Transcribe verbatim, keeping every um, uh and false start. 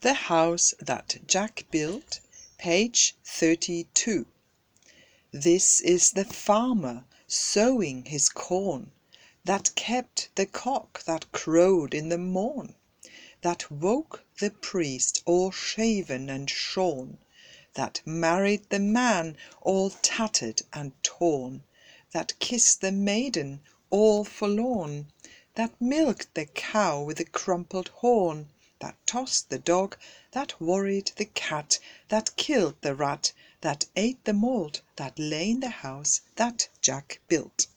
The House That Jack Built, page thirty-two. This is the farmer sowing his corn, That kept the cock that crowed in the morn, That woke the priest all shaven and shorn, That married the man all tattered and torn, That kissed the maiden all forlorn, That milked the cow with the crumpled horn, That tossed the dog, that worried the cat, That killed the rat, that ate the malt, That lay in the house that Jack built.